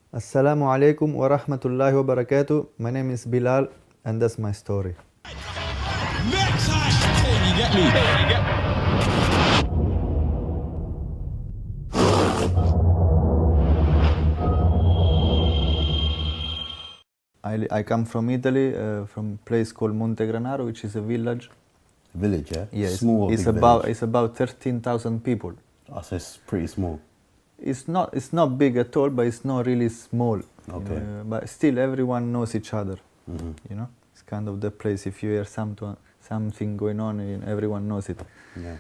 Assalamu alaikum wa rahmatullahi wa barakatuh. My name is Bilal and that's my story. Next time! You get me? You get me? I come from Italy, from a place called Montegranaro, which is a village. Village, yeah? Yeah, Small or it's big about village? it's about 13,000 people. Oh, so it's pretty small. It's not big at all, but it's not really small. Okay. But still, everyone knows each other. Mhm. You know, it's kind of the place. If you hear something going on, everyone knows it. Yeah.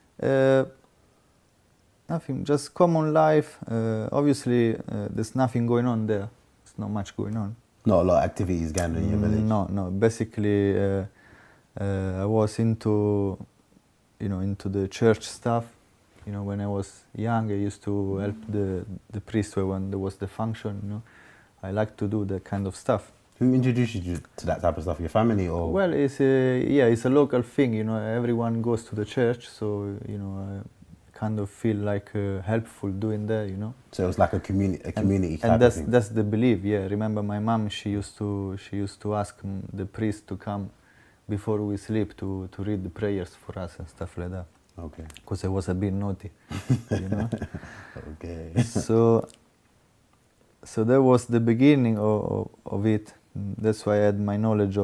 Nothing, just common life. Obviously, there's nothing going on there. There's not much going on. Not a lot of activities going on in your village. No. Basically, I was into the church stuff. When I was young, I used to help the priest when there was the function. I like to do that kind of stuff. Who introduced you to that type of stuff? Your family or? Well, it's a local thing. Everyone goes to the church, so I kind of feel like helpful doing that. So it was like a community type And of thing. that's the belief. Yeah, remember my mom? She used to ask the priest to come before we sleep to read the prayers for us and stuff like that. Okay. Because I was a bit naughty, you know. Okay. So that was the beginning of it. That's why I had my knowledge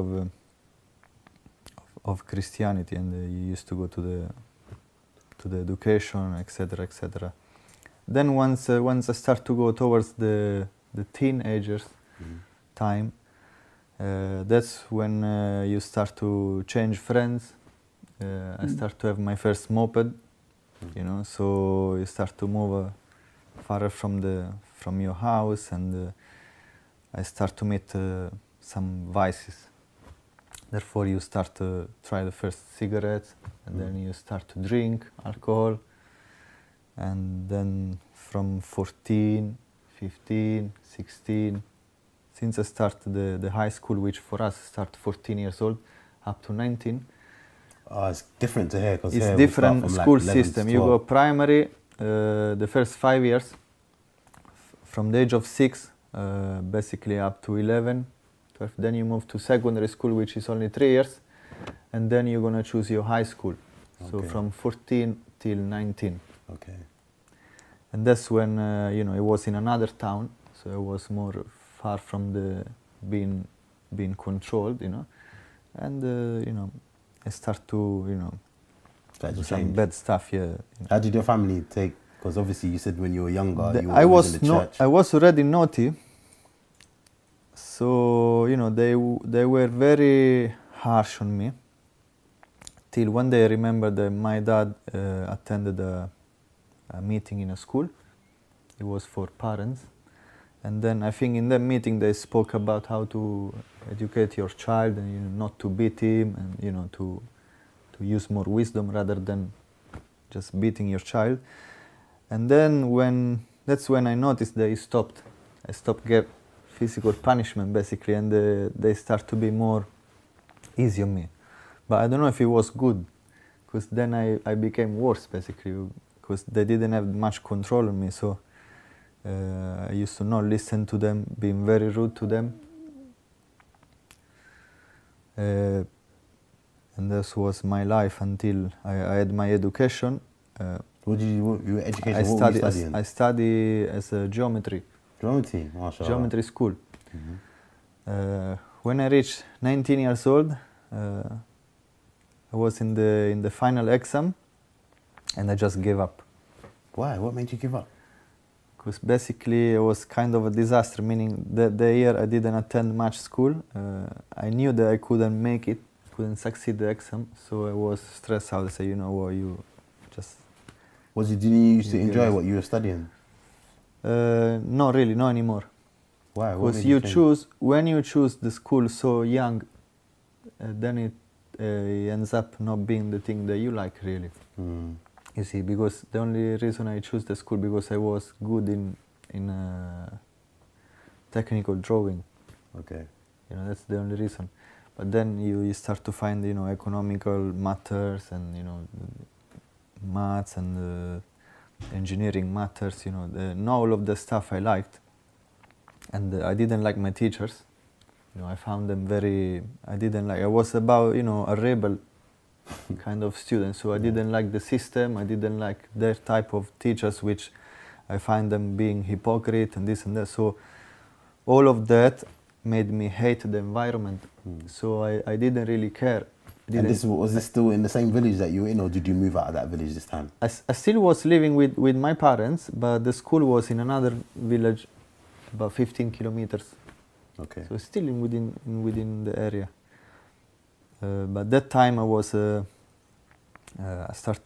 of Christianity, and you used to go to the education, etc., etc. Then once I start to go towards the teenagers time, that's when you start to change friends. I start to have my first moped, so you start to move farther from your house, and I start to meet some vices. Therefore, you start to try the first cigarettes, and then you start to drink alcohol, and then from 14, 15, 16, since I started the high school, which for us start 14 years old, up to 19. It's different to here because It's here we start different from like school 11 to system. You 12. go primary, the first 5 years, from the age of 6, basically up to 11, 12. Then you move to secondary school, which is only 3 years, and then you're gonna choose your high school. So Okay. from 14 till 19. Okay. And that's when it was in another town, so it was more far from the being controlled, and I start to Start to do some change. bad stuff. Yeah. How did your family take? Because obviously you said when you were younger, you were I always was in the church. I was already naughty, so they were very harsh on me. Till one day I remember that my dad attended a meeting in a school. It was for parents, and then I think in that meeting they spoke about how to educate your child, and not to beat him, and to use more wisdom rather than just beating your child. And then that's when I noticed they stopped. I stopped get physical punishment basically, and they start to be more easy on me. But I don't know if it was good, because then I became worse basically, because they didn't have much control on me. So I used to not listen to them, being very rude to them. And this was my life until I had my education. What did you were education? I What were you study studying? I study as a geometry Mashallah. geometry school. When I reached 19 years old, I was in the final exam, and I just gave up. Why? What made you give up? Because basically it was kind of a disaster, meaning the year I didn't attend much school. I knew that I couldn't make it, couldn't succeed the exam, so I was stressed out. I said, what, you just... Did you used to Yeah. enjoy what you were studying? Not really, not anymore. Why? What Because made change? when you choose the school so young, then it ends up not being the thing that you like, really. Hmm. You see, because the only reason I chose the school because I was good in technical drawing. Okay. That's the only reason. But then you start to find economical matters, and maths and engineering matters. Not all of the stuff I liked. and I didn't like my teachers. You know, I found them very. I didn't like. I was about, you know, a rebel kind of student, so I didn't like the system. I didn't like their type of teachers, which I find them being hypocrite and this and that. So all of that made me hate the environment. So I didn't really care. And was this still in the same village that you were in, or did you move out of that village this time? I still was living with my parents, but the school was in another village, about 15 kilometers. Okay. So still within the area. But that time I was I start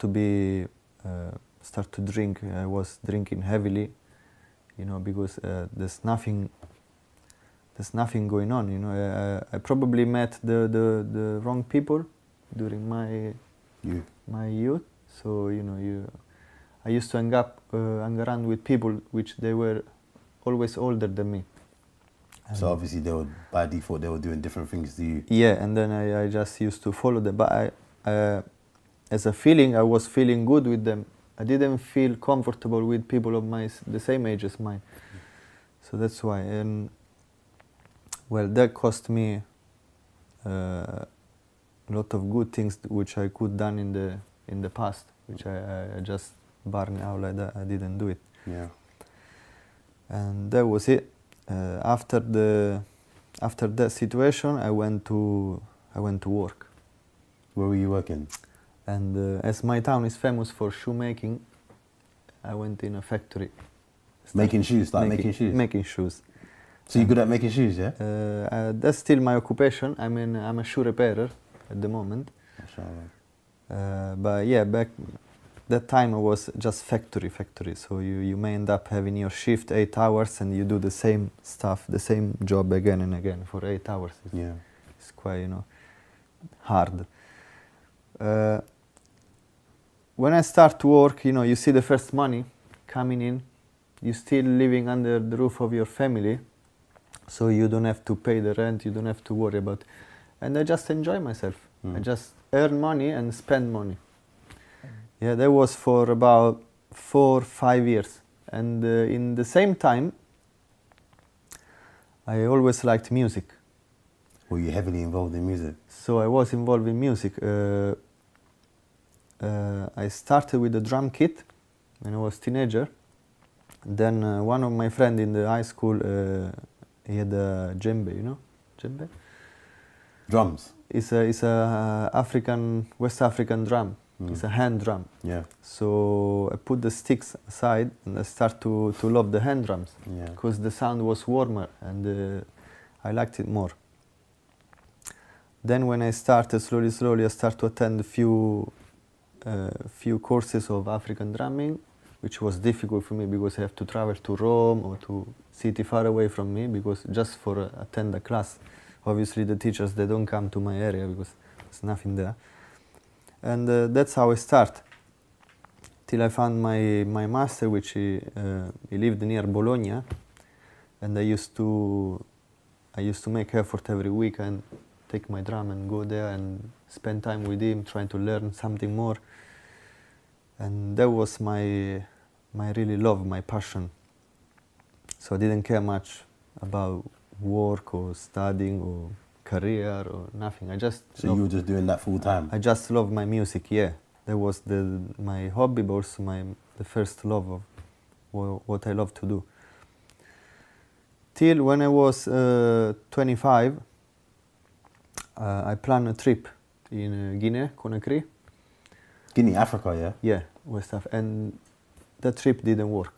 to drink. I was drinking heavily, you know, because there's nothing going on. You know, I probably met the wrong people during my youth. So, you know, I used to hang around with people which they were always older than me. So obviously by default they were doing different things to you. Yeah, and then I just used to follow them. But as a feeling, I was feeling good with them. I didn't feel comfortable with people of the same age as mine. So that's why. And well, that cost me a lot of good things which I could done in the past, which I just burned out like that. I didn't do it. Yeah. And that was it. After that situation, I went to work. Where were you working? And as my town is famous for shoemaking, I went in a factory. Making shoes, making shoes? Making shoes. So you're good at making shoes, yeah? That's still my occupation. I'm a shoe repairer at the moment. But yeah, back that time I was just factory. So you may end up having your shift 8 hours and you do the same stuff, the same job again and again for 8 hours. It's quite, you know, hard. When I start to work, you know, you see the first money coming in. You're still living under the roof of your family, so you don't have to pay the rent, you don't have to worry about. And I just enjoy myself. I just earn money and spend money. Yeah, that was for about 4 or 5 years. And in the same time, I always liked music. Were you heavily involved in music? So I was involved in music. I started with a drum kit when I was a teenager. Then one of my friends in the high school, he had a djembe, you know? Djembe? Drums? It's a West African drum. It's a hand drum. Yeah. So I put the sticks aside and I start to love the hand drums. Yeah. Because the sound was warmer and I liked it more. Then when I started slowly, I started to attend a few courses of African drumming, which was difficult for me because I have to travel to Rome or to city far away from me because just for attend a class. Obviously the teachers, they don't come to my area because there's nothing there. And that's how I start. Till I found my master, which he lived near Bologna, and I used to make effort every week and take my drum and go there and spend time with him, trying to learn something more. And that was my really love, my passion. So I didn't care much about work or studying or career or nothing. So you were just doing that full time? I just love my music, yeah. That was my hobby, but also the first love of what I love to do. Till when I was 25, I planned a trip in Guinea, Conakry. Guinea, Africa, yeah? Yeah, West Africa. And that trip didn't work.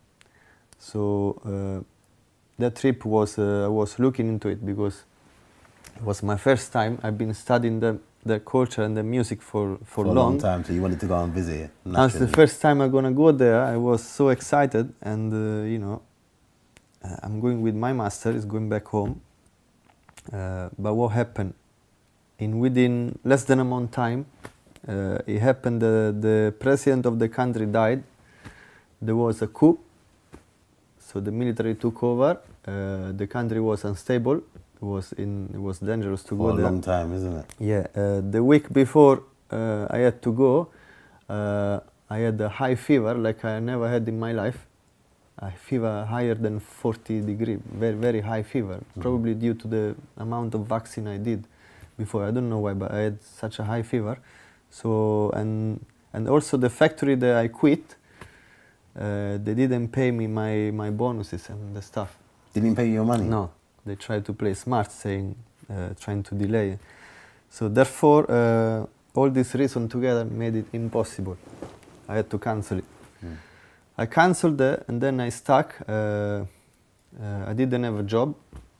So that trip was, I was looking into it because it was my first time. I've been studying the culture and the music for a long time, so you wanted to go and visit it. That's the first time I'm gonna go there. I was so excited, and you know, I'm going with my master. He's going back home. But what happened? Within less than a month time, it happened. The president of the country died. There was a coup. So the military took over. The country was unstable. It was dangerous to go there. For a long time, isn't it? Yeah. The week before I had to go, I had a high fever like I never had in my life. a fever higher than 40 degree, very, very high fever, probably due to the amount of vaccine I did before. I don't know why, but I had such a high fever. So, and also the factory that I quit, they didn't pay me my bonuses and the stuff. Didn't pay you your money? No, they tried to play smart, saying, trying to delay. So therefore, all these reasons together made it impossible. I had to cancel it. I cancelled it, and then I stuck. I didn't have a job.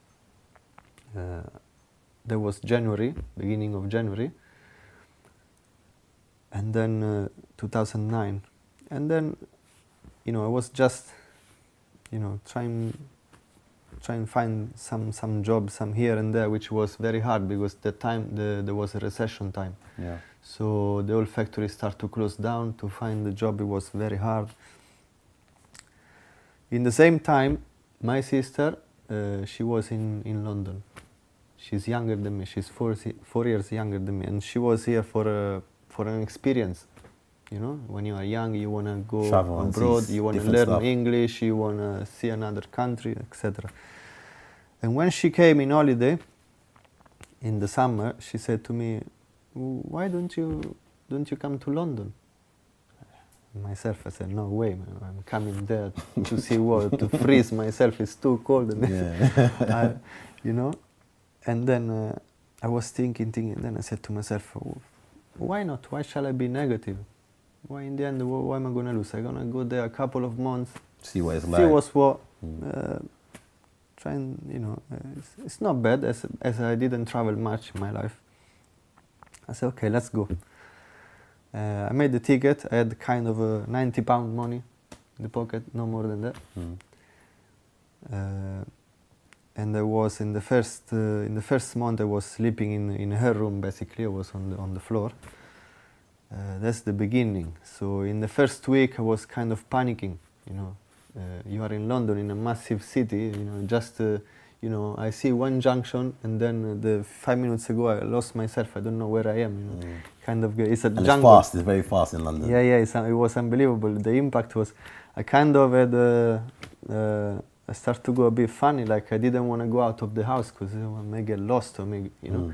That was January, beginning of January. And then 2009. And then, you know, I was just, you know, trying find some job, some here and there, which was very hard because the time there was a recession time. Yeah. So the whole factory started to close down. To find a job, it was very hard. In the same time, my sister, she was in London. She's younger than me. She's 4 years younger than me, and she was here for an experience. You know, when you are young, you want to go Travel and abroad, see you want to different learn stuff. English, you want to see another country, etc. And when she came in holiday in the summer, she said to me, "Why don't you come to London?" Myself, I said, "No way, man. I'm coming there to see what, to freeze myself. It's too cold." And Yeah. you know. And then I was thinking. Then I said to myself, "Why not? Why shall I be negative? Why in the end? Why am I gonna lose? I'm gonna go there a couple of months, See what it's see like. what's what. Try and, you know, it's not bad as I didn't travel much in my life." I said, "Okay, let's go." I made the ticket. I had kind of a £90 money in the pocket, no more than that. And I was in the first month I was sleeping in her room. Basically, I was on the floor. That's the beginning. So in the first week I was kind of panicking. You know, you are in London, in a massive city. You know, just you know, I see one junction, and then 5 minutes ago I lost myself. I don't know where I am. You know, kind of it's a And jungle. it's fast. It's very fast in London. Yeah, it was unbelievable. The impact was, I kind of had, I started to go a bit funny, like I didn't want to go out of the house because I may get lost or maybe, you know.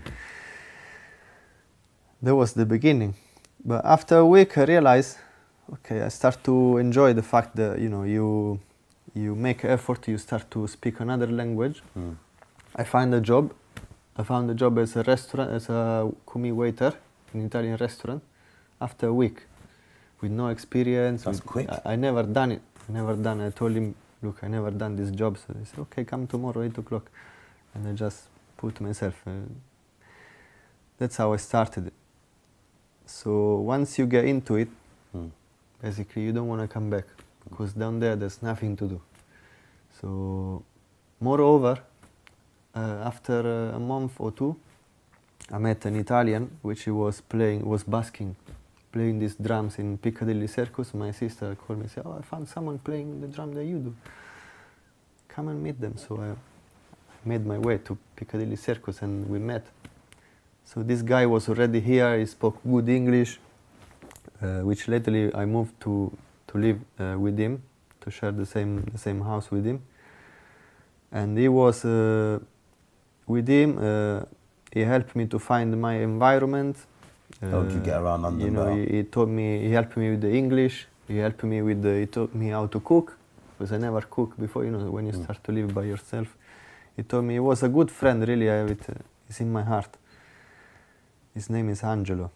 That was the beginning. But after a week I realized, okay, I start to enjoy the fact that, you know, you make effort, you start to speak another language. I found a job. I found a job as a restaurant, as a kumi waiter in an Italian restaurant after a week with no experience. That's quick. I never done it. I told him, "Look, I never done this job." So he said, "Okay, come tomorrow, 8 o'clock." And I just put myself. That's how I started it. So once you get into it, basically you don't want to come back because down there's nothing to do. So moreover, after a month or two, I met an Italian which was busking, playing these drums in Piccadilly Circus. My sister called me and said, "Oh, I found someone playing the drum that you do. Come and meet them." So I made my way to Piccadilly Circus and we met. So this guy was already here, he spoke good English, which lately I moved to live with him, to share the same house with him. And he was, with him, he helped me to find my environment. How did you get around London? You know, better? he taught me, he helped me with the English, he taught me how to cook, because I never cooked before, you know, when you start to live by yourself. He told me, he was a good friend, really, I have it, it's in my heart. His name is Angelo.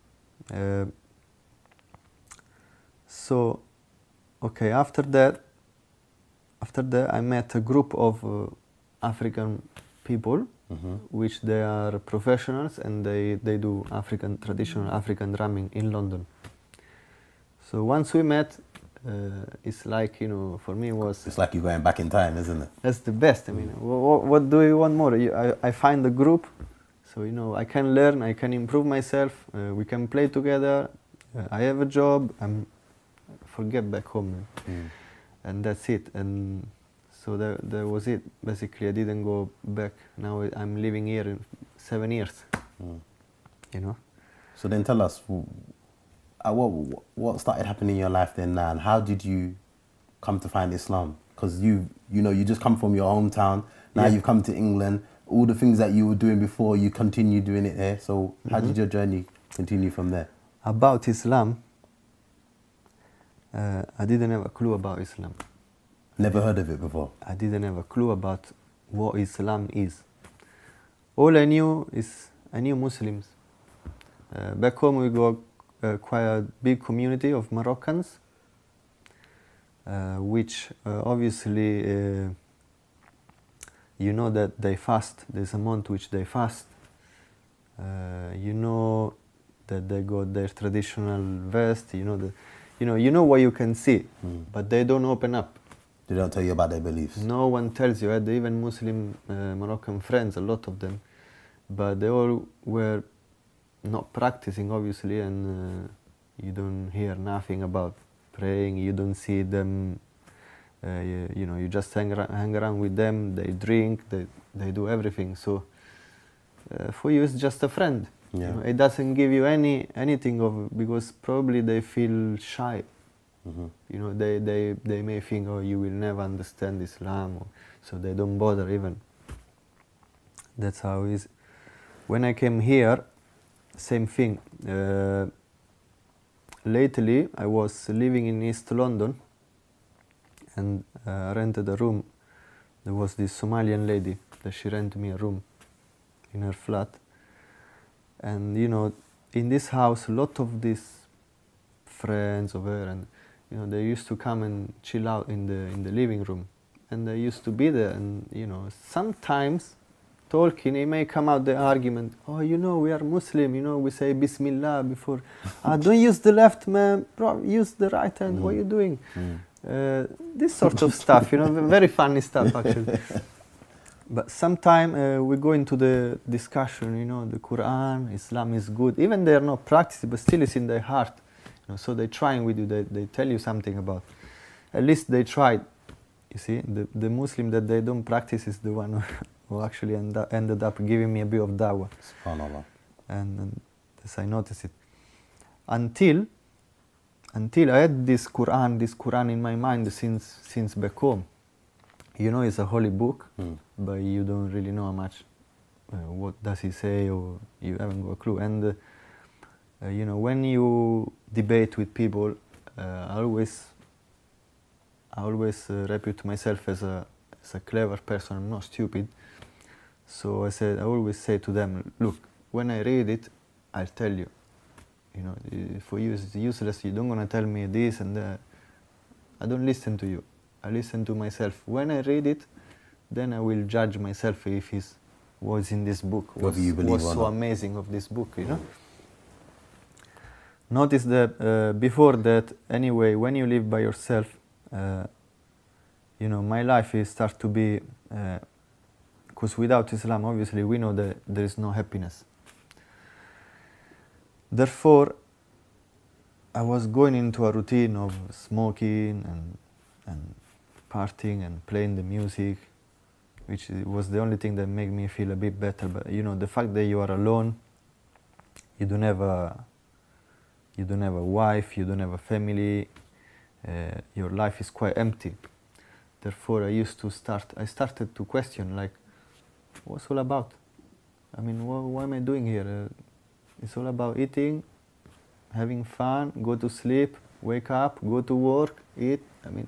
So, okay, after that I met a group of African people, which they are professionals and they do traditional African drumming in London. So once we met, it's like, you know, for me It's like you're going back in time, isn't it? that's the best. I mean, what do you want more? I find a group, so, you know, I can learn, I can improve myself, we can play together, I have a job, forget back home. And that's it. And so that was it. Basically, I didn't go back. Now I'm living here in 7 years. You know. So then tell us, what started happening in your life then now, and how did you come to find Islam? Because you just come from your hometown. Now Yeah. you've come to England. All the things that you were doing before, you continue doing it there. So how did your journey continue from there? About Islam, I didn't have a clue about Islam. Never heard of it before. I didn't have a clue about what Islam is. All I knew is I knew Muslims. Back home we got quite a big community of Moroccans, which obviously you know that they fast. There's a month which they fast. You know that they got their traditional vest. You know what you can see, but they don't open up. They don't tell you about their beliefs. No one tells you. I had even Muslim Moroccan friends, a lot of them, but they all were not practicing, obviously, and you don't hear nothing about praying. You don't see them. You just hang around with them. They drink. They do everything. So for you, it's just a friend. Yeah. It doesn't give you anything of, because probably they feel shy. They may think, oh, you will never understand Islam, so they don't bother even. That's how it is. When I came here, same thing. Lately, I was living in East London, and I rented a room. There was this Somalian lady that she rented me a room in her flat. And in this house, a lot of these friends of her, and they used to come and chill out in the living room, and they used to be there. And sometimes talking, it may come out the argument. Oh, we are Muslim. We say Bismillah before. Don't use the left, man. Bro, use the right hand. What are you doing? This sort of stuff. Very funny stuff actually. But sometimes we go into the discussion, the Quran, Islam is good. Even they are not practicing, but still it's in their heart. So they're trying with you, they tell you something about. At least they tried. You see, the Muslim that they don't practice is the one who actually ended up giving me a bit of dawah. SubhanAllah. And as I noticed it. Until I had this Quran in my mind since back home. It's a holy book, but you don't really know much. What does he say, or you haven't got a clue. And when you debate with people, I always repute myself as a clever person. I'm not stupid. So I always say to them, look, when I read it, I'll tell you. For you it's useless. You don't gonna tell me this and that. I don't listen to you. I listen to myself. When I read it, then I will judge myself if what's in this book was so amazing of this book, Notice that before that, anyway, when you live by yourself, my life is start to be, because without Islam, obviously, we know that there is no happiness. Therefore, I was going into a routine of smoking and partying and playing the music, which was the only thing that made me feel a bit better. But the fact that you are alone, you don't have a wife, you don't have a family, your life is quite empty. Therefore, I started to question, like, what's all about? I mean, what am I doing here? It's all about eating, having fun, go to sleep, wake up, go to work, eat. I mean,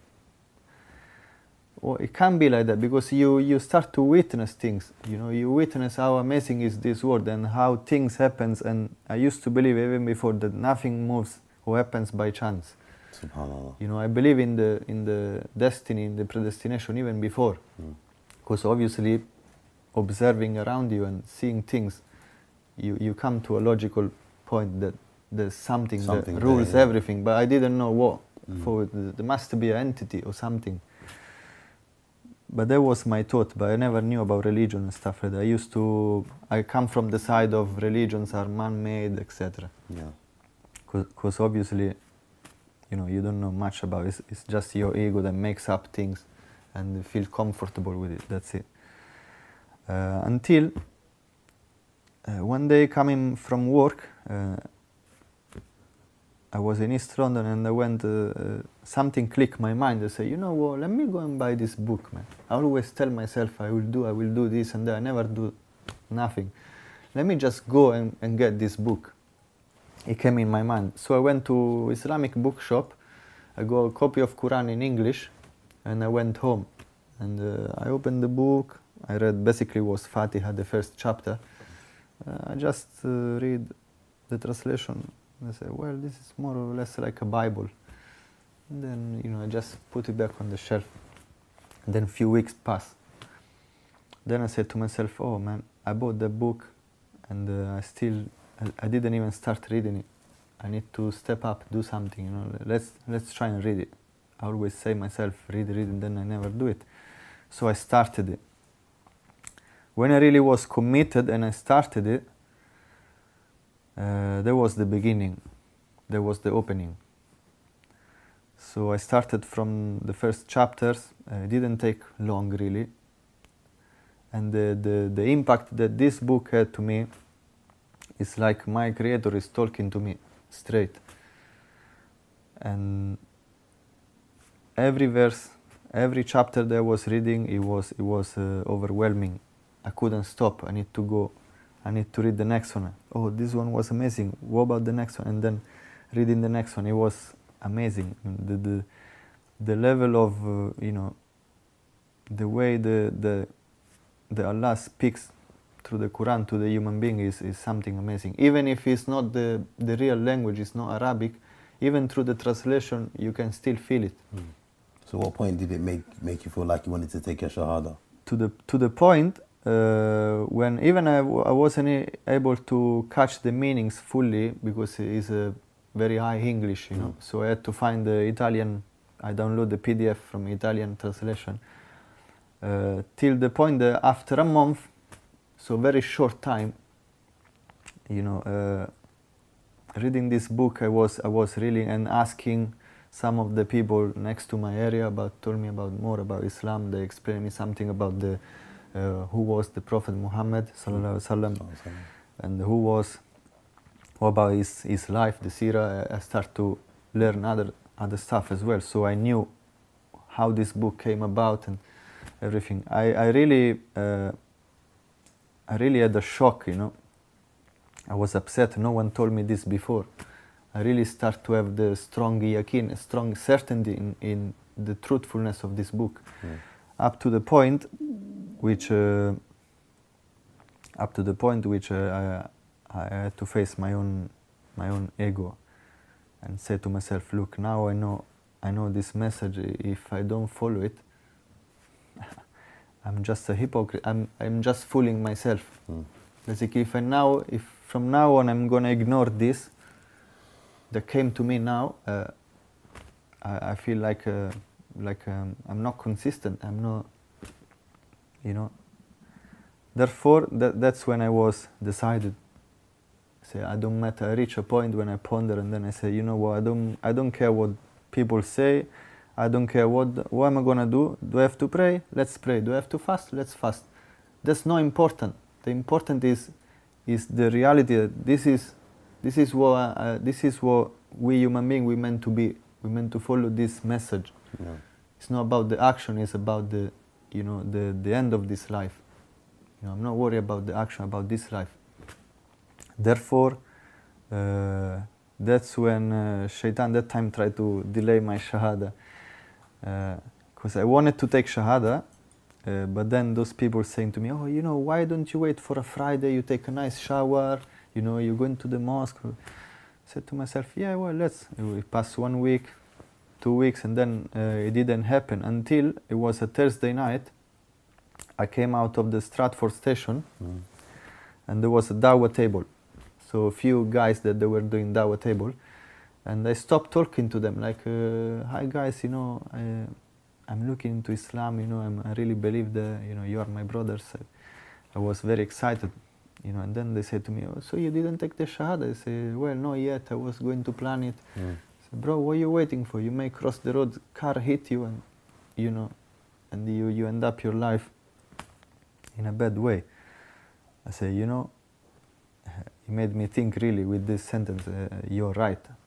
it can't be like that, because you start to witness things. You witness how amazing is this world and how things happens. And I used to believe even before that nothing moves or happens by chance. SubhanAllah. I believe in the destiny, in the predestination even before, because obviously observing around you and seeing things, you come to a logical point that there's something that rules everything. But I didn't know what. For there must be an entity or something. But that was my thought, but I never knew about religion and stuff like that. I come from the side of religions are man-made, etc. Yeah. Because obviously, you don't know much about it. It's just your ego that makes up things and you feel comfortable with it. That's it. Until one day coming from work, I was in East London and I went, something clicked my mind. I said, you know what, let me go and buy this book, man. I always tell myself I will do this and that. I never do nothing. Let me just go and get this book. It came in my mind. So I went to Islamic bookshop. I got a copy of Quran in English and I went home. And I opened the book. I read, basically was Fatiha, the first chapter. I just read the translation. I said, well, this is more or less like a Bible. And then, you know, I just put it back on the shelf. And then a few weeks passed. Then I said to myself, oh man, I bought the book and I didn't even start reading it. I need to step up, do something, you know, let's try and read it. I always say myself, read, and then I never do it. So I started it. When I really was committed and I started it, there was the beginning, there was the opening. So I started from the first chapters. It didn't take long, really. And the impact that this book had to me is like my creator is talking to me straight. And every verse, every chapter that I was reading, it was overwhelming. I couldn't stop. I need to go. I need to read the next one. Oh, this one was amazing. What about the next one? And then reading the next one, it was amazing. The level of you know, the way the Allah speaks through the Quran to the human being is something amazing. Even if it's not the real language, it's not Arabic, even through the translation, you can still feel it. So what point did it make you feel like you wanted to take your Shahada? To the point when even I wasn't able to catch the meanings fully because it is a very high English, you know. So I had to find the Italian. I download the PDF from Italian translation. Till the point that after a month, so very short time, you know, reading this book, I was really and asking some of the people next to my area told me more about Islam. They explained me something about who was the Prophet Muhammad sallallahu alaihi wasallam, and what about his life, the seerah. I start to learn other stuff as well. So I knew how this book came about and everything. I really had a shock, you know. I was upset. No one told me this before. I really start to have the strong yaqeen, a strong certainty in the truthfulness of this book, up to the point which I had to face my own ego and say to myself, look, now I know this message. If I don't follow it, I'm just a hypocrite. I'm just fooling myself. Basically, if from now on I'm gonna ignore this that came to me now, I feel like I'm not consistent. I'm not, you know. Therefore, that's when I was decided. Say, I don't matter. I reach a point when I ponder, and then I say, you know what? I don't care what people say. I don't care what am I gonna do. Do I have to pray? Let's pray. Do I have to fast? Let's fast. That's not important. The important is the reality that this is what we human beings we meant to be. We meant to follow this message. Yeah. It's not about the action. It's about the end of this life. You know, I'm not worried about the action, about this life. Therefore, that's when Shaitan that time tried to delay my Shahada. Because I wanted to take Shahada, but then those people saying to me, oh, you know, why don't you wait for a Friday, you take a nice shower, you know, you go into the mosque. I said to myself, yeah, well, we passed 1 week, 2 weeks, and then it didn't happen until it was a Thursday night. I came out of the Stratford station, and there was a dawah table. So a few guys that they were doing dawah table, and I stopped talking to them like, hi guys, you know, I'm looking into Islam, you know, I really believe that, you know, you are my brothers. I was very excited, you know, and then they said to me, oh, so you didn't take the Shahada? I said, well, not yet, I was going to plan it. I said, bro, what are you waiting for? You may cross the road, car hit you, and, you know, and you end up your life in a bad way. I say, you know, he made me think really with this sentence, you're right.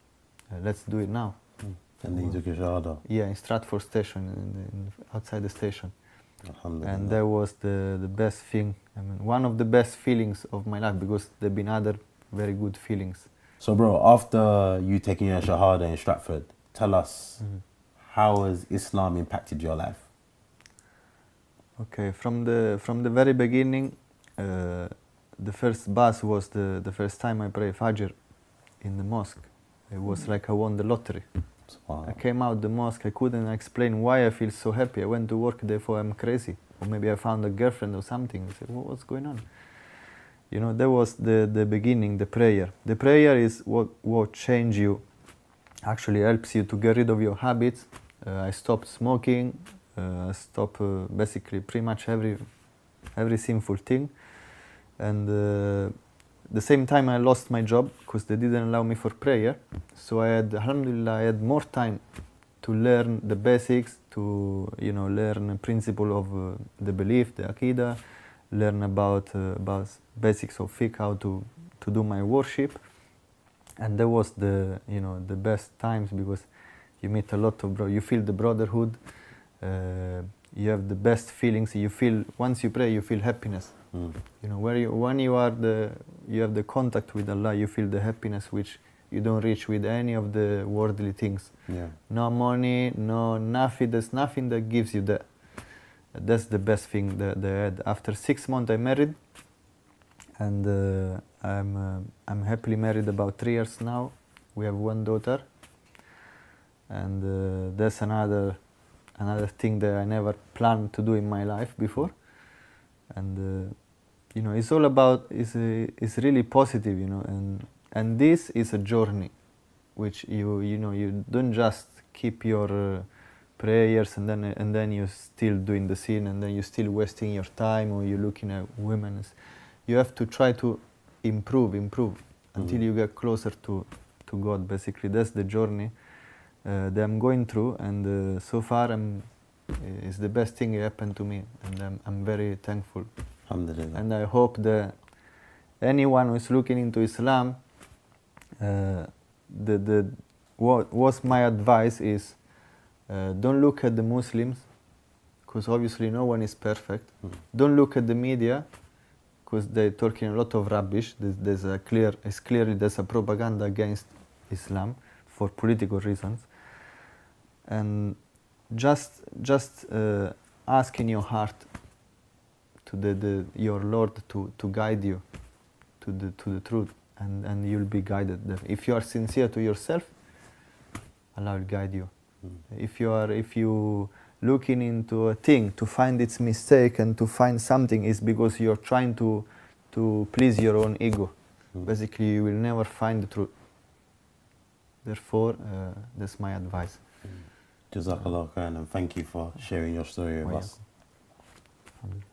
let's do it now. And then you took your shahada. Yeah, in Stratford Station, outside the station. Alhamdulillah. And that was the best thing. I mean, one of the best feelings of my life, because there've been other very good feelings. So, bro, after you taking your shahada in Stratford, tell us, how has Islam impacted your life? Okay, from the very beginning, the first bus was the first time I prayed Fajr in the mosque. It was like I won the lottery. Wow. I came out the mosque, I couldn't explain why I feel so happy. I went to work, therefore I'm crazy. Or maybe I found a girlfriend or something. I said, what's going on? You know, that was the beginning, the prayer. The prayer is what change you, actually helps you to get rid of your habits. I stopped smoking, stopped basically pretty much every sinful thing. And the same time I lost my job because they didn't allow me for prayer. So I had, alhamdulillah, I had more time to learn the basics, to learn the principle of the belief, the aqidah, learn about basics of fiqh, how to do my worship. And that was the best times, because you meet a lot of you feel the brotherhood, you have the best feelings. You feel, once you pray, you feel happiness. You know, when you have the contact with Allah, you feel the happiness which you don't reach with any of the worldly things. Yeah. No money, no nothing. There's nothing that gives you that. That's the best thing that I had. After 6 months, I married, and I'm happily married about 3 years now. We have 1 daughter, and that's another thing that I never planned to do in my life before. And it's all about, it's really positive, and this is a journey which you don't just keep your prayers and then you're still doing the sin, and then you're still wasting your time, or you're looking at women. You have to try to improve until you get closer to God. Basically, that's the journey that I'm going through, and so far it's the best thing that happened to me, and I'm very thankful. Alhamdulillah. And I hope that anyone who is looking into Islam, what's my advice is, don't look at the Muslims, because obviously no one is perfect. Don't look at the media, because they're talking a lot of rubbish. It's clearly there's a propaganda against Islam for political reasons. And just ask in your heart to your Lord to guide you to the truth, and you'll be guided. If you are sincere to yourself, Allah will guide you. If you looking into a thing to find its mistake and to find something, is because you're trying to please your own ego. Basically, you will never find the truth. Therefore, that's my advice. Jazakallah khairan, and thank you for sharing your story with us.